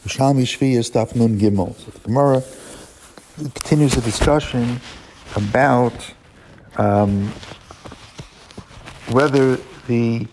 Yerushalmi Shviyas Daf Nun Gimel. So the Gemara continues the discussion about whether the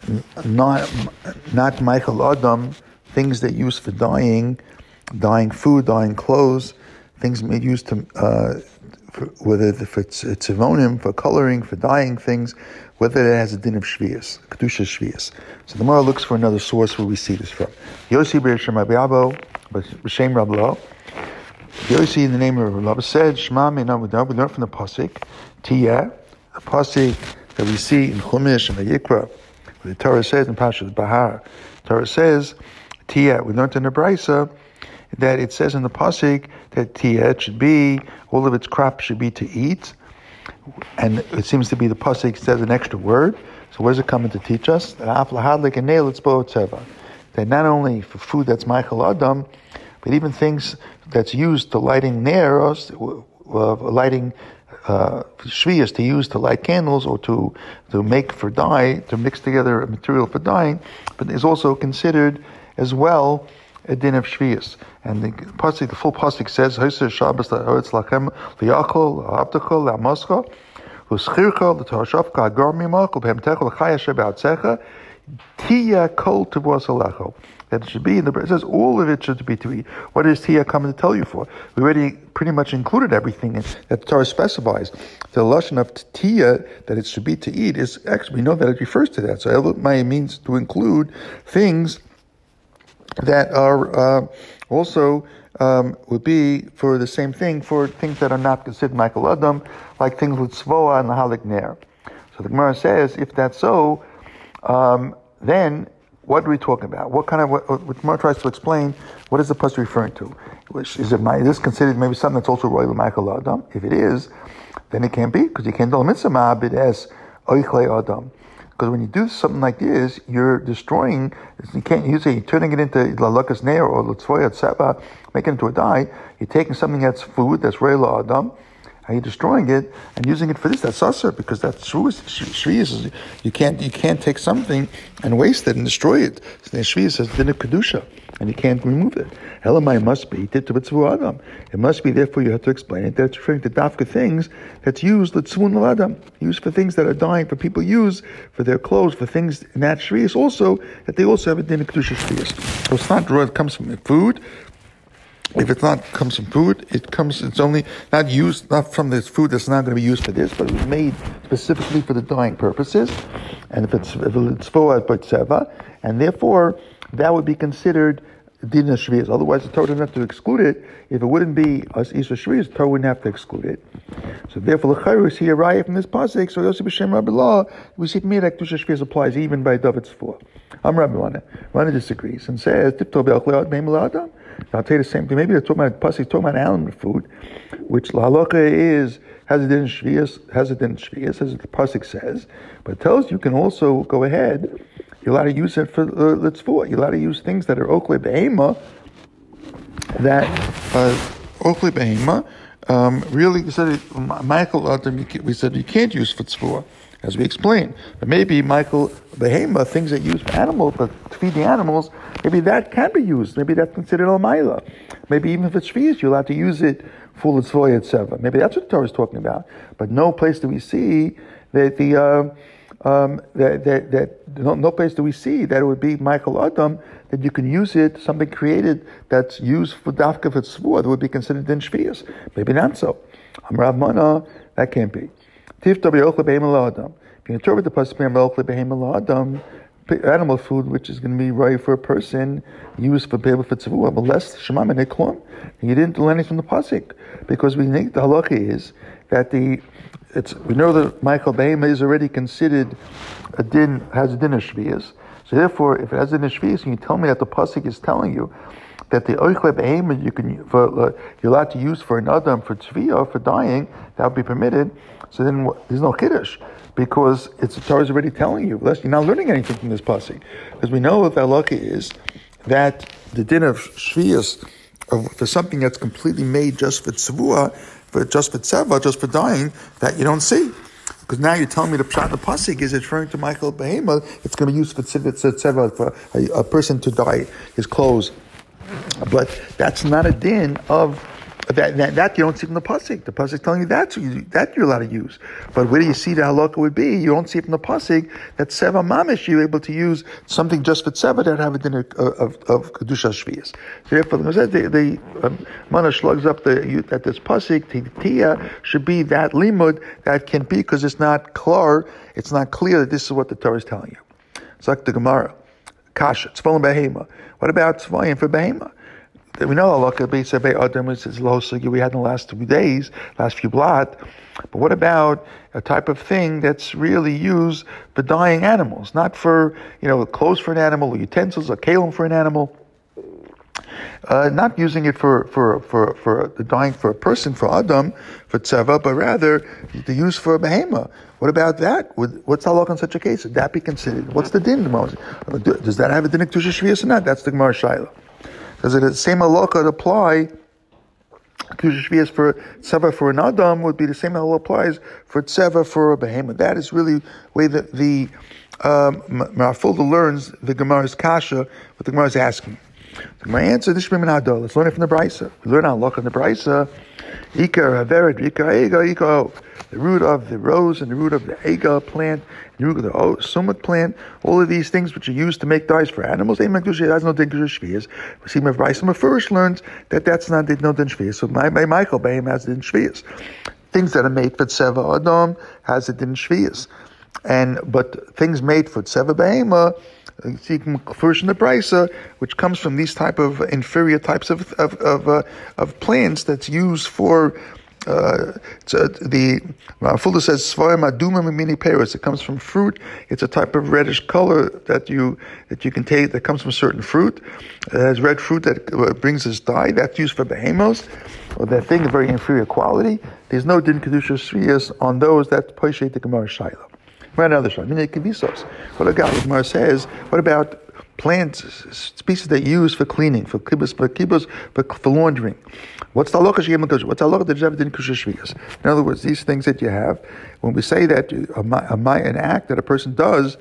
not Michael Adam, things that use for dyeing food, dyeing clothes, things made used to whether if it's tzivonim, for coloring, for dyeing things, whether it has a din of shviyas, kedusha shviyas. So the Gemara looks for another source where we see this from. Yossi b'Shem Rabbi Abo, b'Shem Rabbi Lo. Yossi in the name of Rabbi Lo said, Shema me'na v'dah. We learn from the pasuk Tiyah, a pasuk that we see in Chumash and Vayikra. The Torah says in Parshas Bahar, Torah says Tiyah. We learned in the Brisa that it says in the pasuk that Tiyah should be, all of its crops should be to eat, and it seems to be the pasuk says an extra word. So where's it coming to teach us? That not only for food that's Michael Adam, but even things that's used to lighting neros, lighting shviyas, to use to light candles or to make for dye, to mix together a material for dyeing, but is also considered as well a din of shviyas. And the full pasuk says, "Ha'iseh Shabbos la'aretz lachem liyachol la'abdachol la'mascha u'schircha l'tohashafka hagar mimach u'behemtecha l'chaya shebe'atzecha tiya kol tevos alecho." That it should be in the. It says all of it should be to eat. What is tiya coming to tell you for? We already pretty much included everything that the Torah specifies. The lashon of tiya, that it should be to eat, is actually, we know that it refers to that. So Elamai means to include things that are also would be for the same thing, for things that are not considered Michael Adam, like things with Tzvoa and Lahalik Ner. So the Gemara says, if that's so, then what are we talking about? What the Gemara tries to explain, what is the pasuk referring to? Is this considered maybe something that's also royal Michael Adam? If it is, then it can't be, because you can't do a mitzvah ma'abid as oichle Adam. Because when you do something like this, you're destroying. You can't use it. You're turning it into lalakas neir or l'tzvoya tzeva, making it into a dye. You're taking something that's food, that's reila adam, and you're destroying it and using it for this. That's asur, because that's shviyas. You can't take something and waste it and destroy it. So the shviyas says din of kedusha, and you can't remove it. Elamai must be tzvu adam. It must be, therefore you have to explain it, that it's referring to dafka things that's used l'tzvun adam, used for things that are dying, for people use for their clothes, for things in that shviyas also, that they also have a din of kedusha shviyas. So it's not raw, it comes from food. If it's not comes from food, it's only not used, not from this food that's not going to be used for this, but it was made specifically for the dyeing purposes. And if it's for tseva, and therefore that would be considered din of shviyas. Otherwise, the Torah doesn't have to exclude it. If it wouldn't be as isha shviyas, the Torah wouldn't have to exclude it. So therefore, l'chayru see a raya from this pasuk. So Yosef b'Shem Rabbi Lo, we see to me that kedusha shviyas applies even by David's four. Rabbi Rana disagrees and says, "Tipto be'achleot me'im l'adam." I'll tell you the same thing. Maybe they're talking about pasuk, talking about animal food, which lahalacha has a din shviyas, as the pasuk says, but it tells you can also go ahead. You're allowed to use it for litzvah. You're allowed to use things that are okle behema. That okle behema really said Michael. We said you can't use for tzvah, as we explained. But maybe Michael behema, things that use for animals, but to feed the animals, maybe that can be used. Maybe that's considered almayla. Maybe even if it's shviyas, you're allowed to use it for litzvah etc. Maybe that's what the Torah is talking about. But no place do we see that no place do we see that it would be Michael Adam, that you can use it, something created that's used for dafka for tzvah, that would be considered din shviyas. Maybe not so. Rav Mana, that can't be. Tifta be'ochel behema Adam. If you interpret the pasuk be'ochel behema Adam, animal food which is going to be right for a person, used for people for tzvua, but less shema menei klum. You didn't learn anything from the pasuk, because we think the halacha is that we know that Michael behema is already considered has a din of shviyas. So therefore, if it has a din of shviyas, and you tell me that the pasuk is telling you that the oichle behema you're allowed to use for an adam for tzviyah, for dyeing, that would be permitted. So then there's no chiddush, because the Torah is already telling you. You're not learning anything from this pasuk, because we know that the halacha is that the din of shviyas for something that's completely made just for tzvua, just for tzeva, just for dyeing, that you don't see. Because now you're telling me the pshat, the pasuk is referring to Michael behema. It's going to be used for tzeva, for a person to dye his clothes But that's not a din of that you don't see from the pasuk. The pasuk is telling you that you're allowed to use. But where do you see the halakha would be? You don't see it from the pasuk that seva mamish you're able to use something just for seva that have a din of kedusha shvius. So therefore, the Mana slugs up that this pasuk tiya should be that limud that can be because it's not clear. It's not clear that this is what the Torah is telling you. It's like the Gemara, kasha tzvalim behema. What about tzvayim for behema? We know Allah could be Sebei Adam, which is low sugi we had in the last 2 days, last few blot. But what about a type of thing that's really used for dyeing animals, not for clothes for an animal, or utensils, or kalim for an animal? Not using it for the dyeing for a person, for Adam, for tzeva, but rather the use for a behema. What about that? What's halakha in such a case? Would that be considered? What's the din? Does that have a din of kedusha shvius or not? That's the Gemara Shaila. Does it the same halakha apply? Kedusha shvius for tzeva for an Adam would be the same halakha applies for tzeva for a behema. That is really the way that the Marafulda learns the Gemara's kasha, what the Gemara is asking. The Gemara answer, this is Let's learn it from the Brisa. We learn halakha in the Brisa. Ikar havered, ikar ega, ikar. The root of the rose and the root of the ega plant, the root of the sumac plant, all of these things which are used to make dyes for animals, has no din kedusha shvius. We see my Brisa first learns that that's not no din shvius. So my Michael Bayim has din shvius. Things that are made for tzeva adam has a din shvius. But things made for tzeva behema, see first in the Brisa, which comes from these type of inferior types of plants that's used for the Fulda says svarim aduma mini peros. It comes from fruit. It's a type of reddish color that you can take that comes from certain fruit. It has red fruit that brings us dye. That's used for behemos, or that thing of very inferior quality. There's no din kedusha shvius on those that poshet the Gemara Shaila. Another shot. What a guy Gemara says. What about plants, species that you use for cleaning, for kibbutz, for laundering? What's the halakha sheyem l'kosher? What's the halakha that you have din kedusha shvius? In other words, these things that you have, when we say that an act that a person does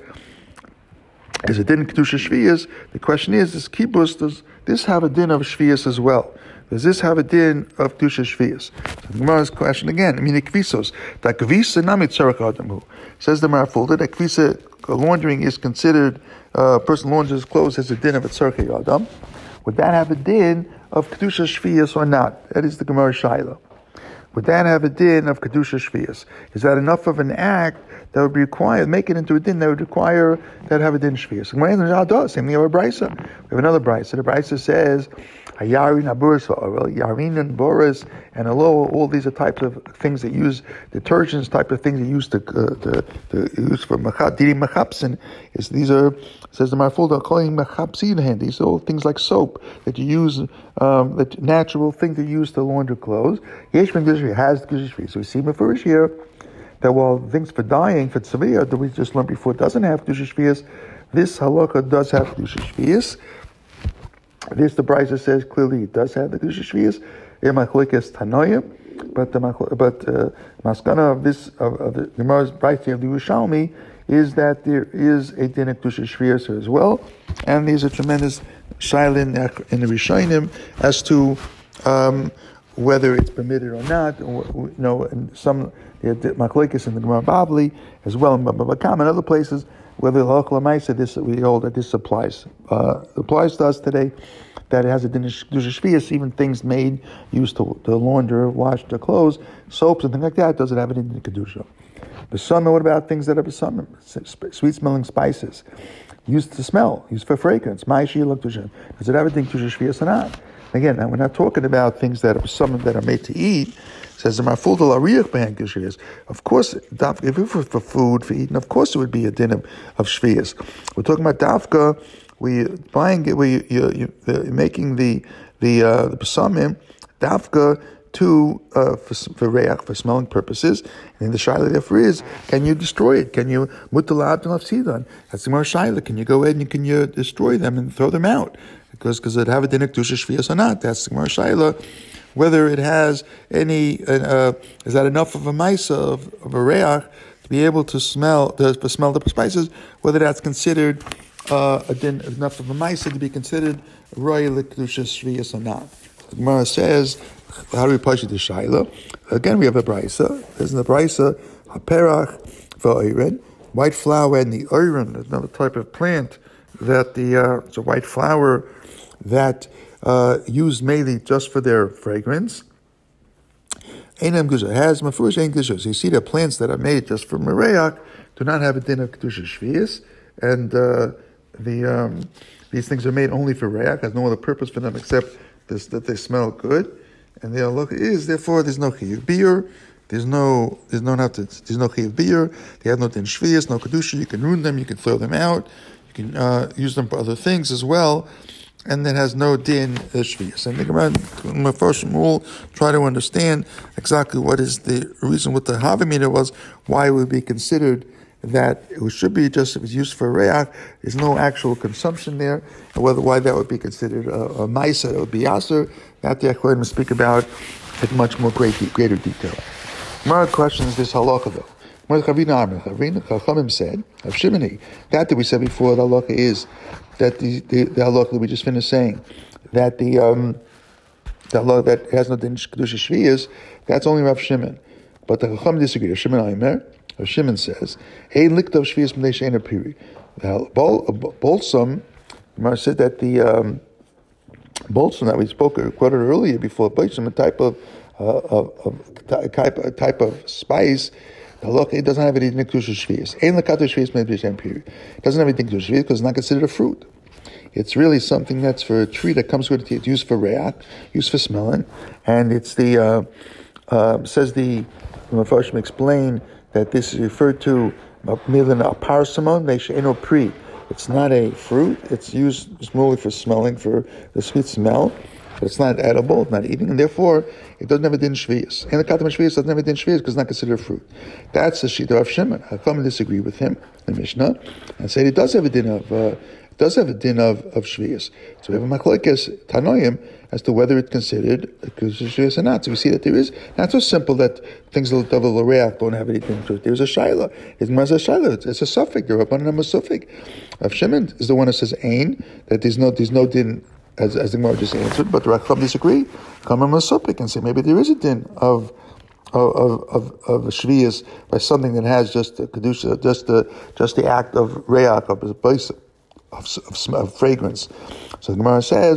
is a din kedusha shvius, the question is, does this have a din of shvius as well? Does this have a din of kedusha shvius? So the Gemara's question again. Kvisos. That kvisa nami tzarech adamu. Says the Marafulda that kvisa laundering is considered. A person launders his clothes as a din of a tzarech adam. Would that have a din of kedusha shvius or not? That is the Gemara Shaila. Would that have a din of kedusha shvius? Is that enough of an act that would be required, make it into a din that would require that have a din shvius? Same thing of a Brisa. We have another Brisa. The Brisa says, Yarin Yarin and Boris and Alo, all these are types of things that use detergents, type of things that use to use for diri machapsin. These are, says the Marfulda, calling machapsin. These are all things like soap that you use, the natural thing to use to launder clothes. Yesh ben Gishri has Gishri. So we see Mefurish here that while things for dyeing, for tzaviyah, that we just learned before, doesn't have Kedusha shvius, this halakha does have Kedusha shvius. This the Brisa says clearly it does have the Kedusha shvius. But maskana of this of the Gemara's Brisa of the Yerushalmi is that there is a din of Kedusha shvius as well, and there's a tremendous shailin in the Rishonim as to whether it's permitted or not. And some machlokes in the Gemara Babli as well, in Baba Kama and other places, whether the halakha l'maisa this we hold that this applies to us today, that it has a din of shvius, even things made used to launder, wash the clothes, soaps and things like that, doesn't have a din of kedusha. Besamim, what about things that are besamim, sweet smelling spices, used to smell, used for fragrance? Does it have a din of shvius or not? Again, we're not talking about things that are besamim that are made to eat. Says the Marfulda l'ariach behan shvius. Of course, if it was for food, for eating, of course it would be a din of shvius. We're talking about dafka. You're making the besamim dafka for reach, for smelling purposes. And the shaila therefore is, can you destroy it? Can you mutalab nafsidan? That's the more shaila. Can you go ahead and can you destroy them and throw them out? Because it have a din of kedusha shvius or not? That's the more shaila. Whether it has any, is that enough of a maisa of a reach to be able to smell the spices? Whether that's considered a din enough of a ma'isa to be considered roy l'kedusha shviyas or not. The Gemara says, how do we push it to Shaila? Again, we have a brisa. There's in the brisa haperach va'oren, white flour and the oren, another type of plant that it's a white flower that used mainly just for their fragrance. Einam gusha has mafurish ein gusha. So you see the plants that are made just for mereach do not have a din of kedusha shviyas, and these things are made only for reach, has no other purpose for them except this, that they smell good. And the halacha is therefore there's no chiyuv beer, there's no chiyuv beer. They have no din shviyas, no kedusha. You can ruin them, you can throw them out, you can use them for other things as well, and that has no din shviyas. And think about my first rule, try to understand exactly what is the reason what the Havamina was, why it would be considered that it should be just, it was used for reach, there's no actual consumption there, and why that would be considered a ma'isa, that would be aser, that the Achronim speak about in much more greater detail. Mara questions this halacha though. Chachamim said, of Shimoni, that we said before, the halacha is that the halacha that we just finished saying, that the halacha that has no din kedusha shviyas, that's only Rav Shimon. But the Chachamim disagree. Rav Shimon Aimer, Rav Shimon says, "Ein liktav shviyas b'nei she'ein apiri." Bolsum, Gemara said that the bolsum that we quoted earlier before, bolsum, a type of spice. The halacha, it doesn't have any kedusha shviyas. Ein likato shviyas b'nei she'ein apiri. It doesn't have any kedusha shviyas because it's not considered a fruit. It's really something that's for a tree that comes with it. It's used for reach, used for smelling, and it's the says the Mefarshim explain that this is referred to merely a parsimon, she'eno pri. It's not a fruit. It's used merely for smelling, for the sweet smell, but it's not edible, it's not eating, and therefore it doesn't have a din shviyas. And the katam shviyas doesn't have a din shviyas because it's not considered a fruit. That's the shita of Shimon. Chachamim disagree with him, the Mishnah, and say it does have a din of shviyas. So we have a machlokes tanoim as to whether it's considered shviyas or not. So we see that there is not so simple that things of the l'reach don't have anything to it. There's a shaila. It's a shaila. It's a suffix. They're up on a suffix. Rav Shimon is the one that says ain, that there's no din as the Gemara just answered. But the Racham disagree. Come on a suffix and say maybe there is a din of shviyas by something that has just the kedusha, just the act of reach of the place. Of fragrance. So the Gemara says,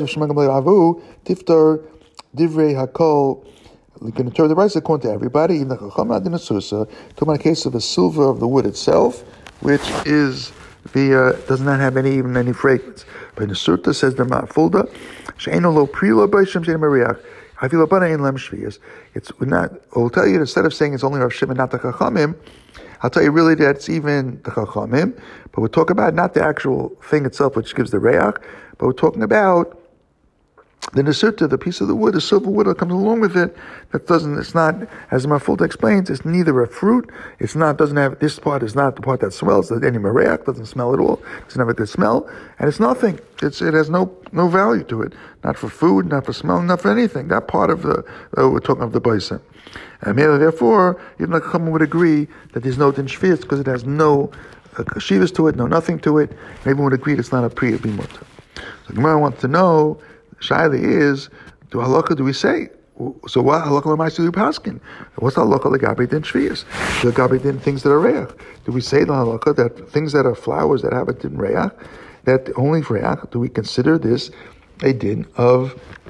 Tiftar Divrei Hakol, you can interpret the rights according to everybody, even the Chacham Adin Susa, talking about a case of the silver of the wood itself, which is does not have any fragrance. But in the Surta says the Ma'afulda, She'eno lo prilo b'Hashem she'en mariach, Havila bana ein lem shviyas. It's not, I'll tell you, instead of saying it's only Rav Shimon, not the Chachamim, I'll tell you really that it's even the Chachamim, but we're talking about not the actual thing itself, which gives the reach, but we're talking about the nesurta, the piece of the wood, the silver wood that comes along with it. It's not, as the Mafulta explains, it's neither a fruit. Doesn't have, this part is not the part that smells. Any reach doesn't smell at all. Doesn't have a good smell, and it's nothing. It has no value to it. Not for food, not for smell, not for anything. That part of we're talking of the baisim. And therefore, even the Chachamim would agree that there's no din shviyas because it has no shivas to it, no nothing to it. And everyone would agree it's not a priya bimota. So Gemara wants to know, Shaila is, do we say? So what halakha l'maisa do we paskin? What's the halakha l'gabe din shviyas? The gabe din things that are reach. Do we say the halakha that things that are flowers that have a din reach, that only for reach, do we consider this a din of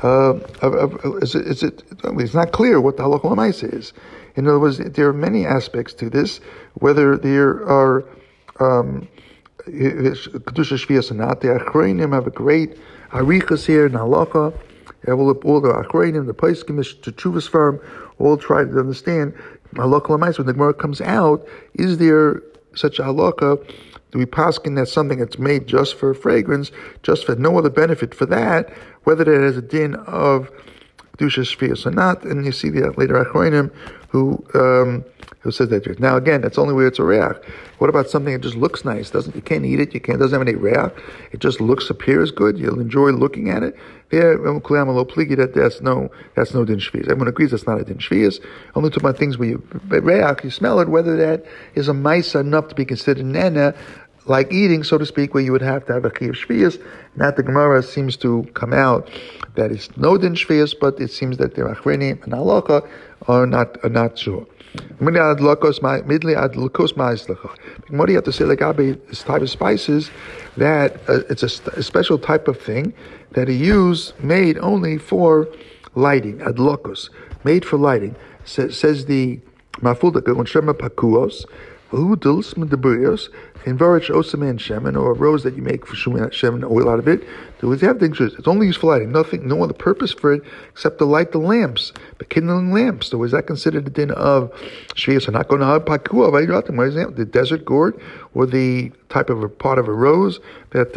it's not clear what the halakha l'maisa is. In other words, there are many aspects to this, whether there are kedusha shviyas or not. The achronim have a great arichas here in halacha. All the achronim, the poskim, the teshuvas firm, all try to understand halacha l'maisa. When the Gemara comes out, is there such a halacha? Do we paskin that something that's made just for fragrance, just for no other benefit for that, whether it has a din of kedusha shviyas or not? And you see the later achronim who says that. Now again, that's only where it's a reach. What about something that just looks nice? You can't eat it. Doesn't have any reach. It just appears good. You'll enjoy looking at it. There, that's no din shviyas. Everyone agrees that's not a din shviyas. Only talking about things where you reach, you smell it. Whether that is a ma'isa enough to be considered nana, like eating, so to speak, where you would have to have a chiyuv shvius. That the Gemara seems to come out that it's no din shvius, but it seems that the achrenim and halacha are not sure. What do you have to say like this type of spices that it's a special type of thing that he made only for lighting, adlokos, made for lighting. Says the Mafulda on Shema Pakuos, Hudels Medaburios, Envarich Osaman Shemen, or a rose that you make for Shemen oil out of it. It's only used for lighting, no other purpose for it except to light the lamps, the kindling lamps. So is that considered the din of Shvius? Not going to have Pakua, the desert gourd, or the type of a part of a rose that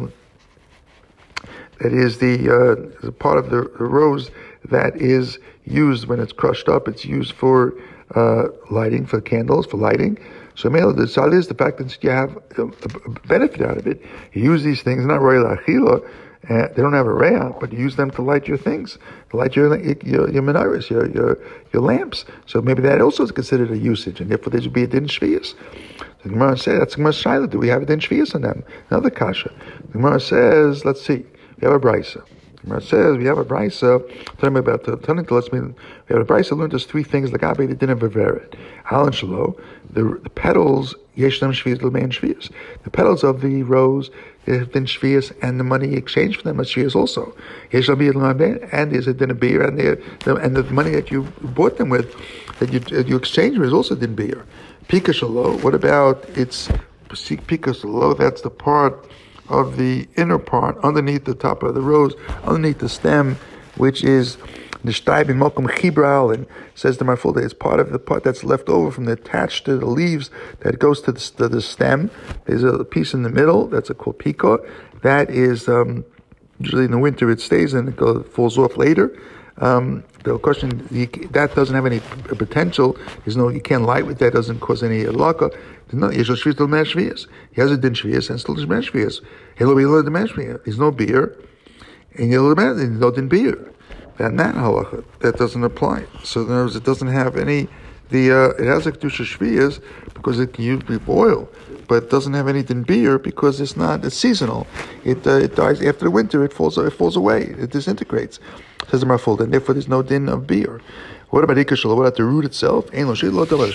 is the part of the rose that is used when it's crushed up. It's used for lighting, for candles, for lighting. So the side is the fact that you have a benefit out of it. You use these things, not royal achila, they don't have a raya, but you use them to light your things, to light your menorahs, your lamps. So maybe that also is considered a usage, and therefore there should be a din shvius. The Gemara says, that's Gemara Shaila, do we have a din shvius on them? Another kasha. The Gemara says, let's see, we have a brisa. It says we have a brisa telling about we have a brisa learned us three things. The gabe the din of averet, al and shalo, the petals yeshnam shvius l'mein shvius. The petals of the rose they have been shvius, and the money exchanged for them is shvius also. Yeshnam biyad l'mein, and there's a din of beer, and the money that you bought them with, that you exchanged with, is also din beer. Pika shalo. What about its pika shalo? That's the part of the inner part, underneath the top of the rose, underneath the stem, which is nishtai b'mokum chibral, and says the Marfulda, it's part of the part that's left over from the attached to the leaves that goes to the stem. There's a piece in the middle that's called pika. That is usually in the winter it stays and it falls off later. The question that doesn't have any potential. You can't light with that. Doesn't cause any halakha. No, he has a din shvius and still shvius. There's no beer, and there's no din beer. And that halacha that doesn't apply. So in other words, it doesn't have any. It has a kedusha shvius because it can use oil, but it doesn't have any din beer because it's seasonal. It dies after the winter. It falls away. It disintegrates. Says the Marfulda, and therefore there's no din of beer. What about ikashal? What about the root itself? There's no din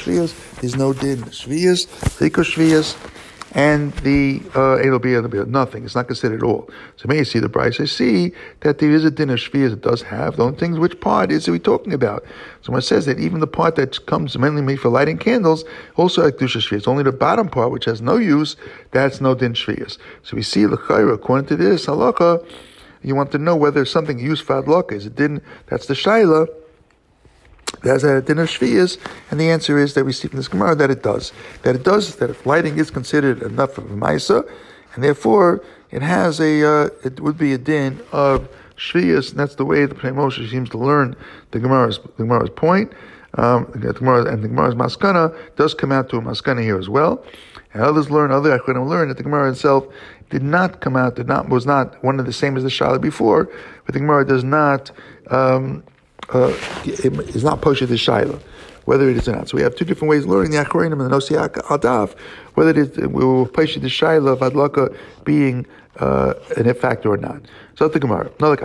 shvius, ikashvius, and the beer, nothing. It's not considered at all. So may you see the price. I see that there is a din of shvius. It does have. The only thing is, which part is we talking about? So when it says that even the part that comes mainly made for lighting candles, also like kedusha shvius. Only the bottom part, which has no use, that's no din shvius. So we see the chayra according to this halacha. You want to know whether something used for adlaka is a din. That's the shaila. There's a din of shvius, and the answer is that we see from this Gemara that it does. That if lighting is considered enough of a maisa, and therefore it has it would be a din of shvius, and that's the way the Pnei Moshe seems to learn the Gemara's point. The Gemara's maskana does come out to a maskana here as well. And other Achronim learn that the Gemara itself did not come out, was not one of the same as the Shaila before, but the Gemara does not, is not poshed the Shaila, whether it is or not. So we have two different ways of learning the Achronim and the Nosi Adaf, whether it is, we will posh the Shaila of Adlaka being an if factor or not. So the Gemara. What's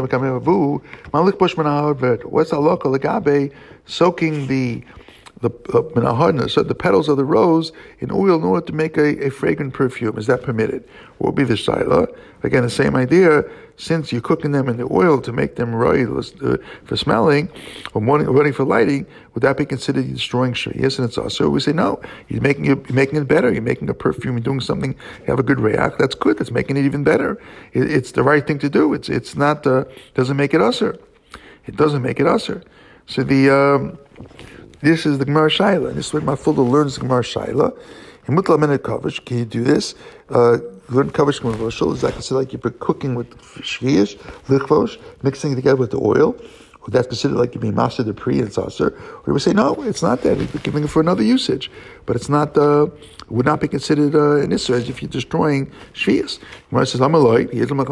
Adlaka Lagabe soaking the petals of the rose in oil in order to make a fragrant perfume? Is that permitted? What will be the shaila? Again, the same idea. Since you're cooking them in the oil to make them royal for smelling or ready for lighting, would that be considered destroying shvius? And it's also we say no. You're making it better. You're making a perfume. You're doing something. You have a good react. That's good. That's making it even better. It's the right thing to do. It's not doesn't make it usher. It doesn't make it usher. So this is the Gemara Shaila. This is what Mafulda learns the Gemara Shaila. In Mutla Menet Kavish, can you do this? Learn Kavish K'mavoshel is like you're cooking with shvius, lichvosh, mixing it together with the oil. Or that's considered like you're being master the pre and saucer. Or you would say, no, it's not that. You're giving it for another usage. But it's not, would not be considered an issur as if you're destroying shvius. Gemara says,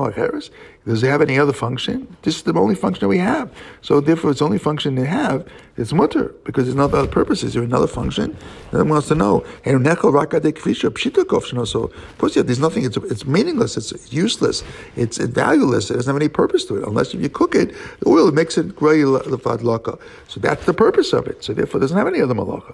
does it have any other function? This is the only function that we have. So therefore, it's the only function they have. it's mutter, because there's no other purpose. Is there another function? Then wants to know. So of course, there's nothing. It's meaningless. It's useless. It's valueless. It doesn't have any purpose to it unless if you cook it, the oil makes it gray lefadlaka. So that's the purpose of it. So therefore, it doesn't have any other malacha.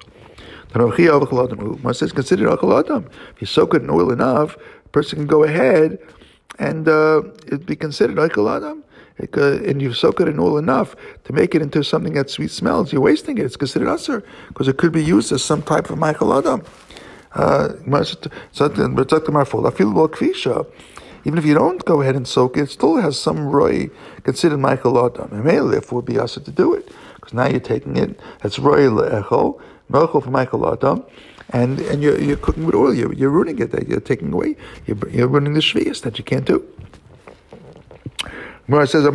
It says consider achal adam. If you soak it in oil enough, a person can go ahead and it'd be considered achal adam. And you soak it in oil enough to make it into something that sweet smells, you're wasting it. It's considered asur because it could be used as some type of ma'achal adam. Even if you don't go ahead and soak it, it still has some roy considered ma'achal adam. And therefore, it would be asur to do it because now you're taking it. That's roy le'echol, ma'achal for ma'achal adam. And you're cooking with oil. You're ruining it. You're taking away. You're ruining the shvius that you can't do. Gemara says,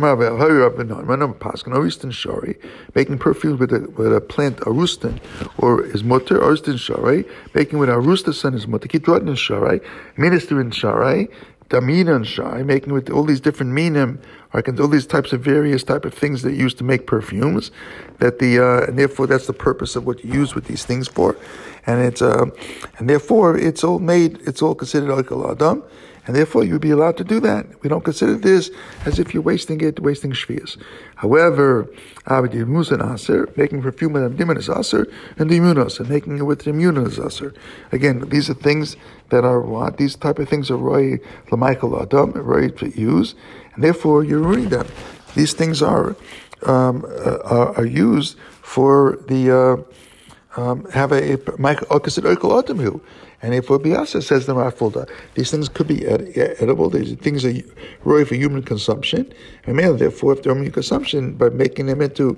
making perfumes with a plant, arustin, or is mutter, arustin sharai, making with arustasan is mutter, kitrodin sharai, minister in sharai, damina in sharai, making with all these different minim, all these types of various type of things that you use to make perfumes, and therefore that's the purpose of what you use with these things for, and therefore it's all considered achal adam. And therefore, you'd be allowed to do that. We don't consider this as if you're wasting shvius. However, making perfume with amdimin is asur, and the immunos, and making it with the immunos is asur. Again, these are things that are what? These type of things are roy l'maichel adam, roy to use, and therefore you're ruining them. These things are used for the have a considered achal adam. And if Biasa says the Rafulda, these things could be edible. These things are roy for human consumption, and therefore, if they're human consumption, by making them into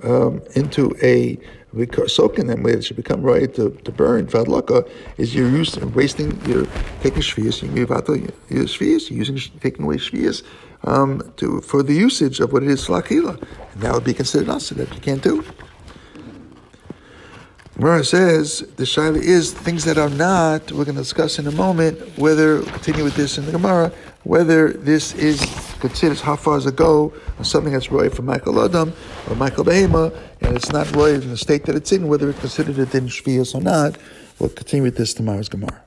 soaking them, where it should become roy to burn. Fadlaka is you're taking shvius, you're taking away shvius for the usage of what it is slachila, and that would be considered asur that you can't do. Gemara says the shaila is things that are not. We're going to discuss in a moment whether continue with this in the Gemara. Whether this is considered how far does it go on something that's roy for ma'achal adam or ma'achal behema, and it's not roy in the state that it's in. Whether it's considered a din shvius or not. We'll continue with this tomorrow's Gemara.